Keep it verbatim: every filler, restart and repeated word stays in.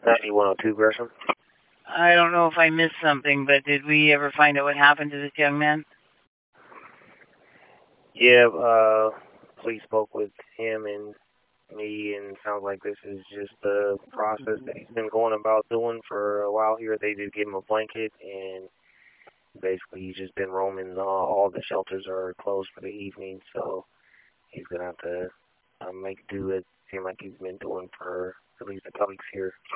ninety-one oh two Gresham. I don't know if I missed something, but did we ever find out what happened to this young man? Yeah, uh, police spoke with him and me, and it sounds like this is just the process that he's been going about doing for a while here. They did give him a blanket, and basically he's just been roaming. Uh, all the shelters are closed for the evening, so he's going to have to uh, make do it seem like he's been doing for at least a couple weeks here.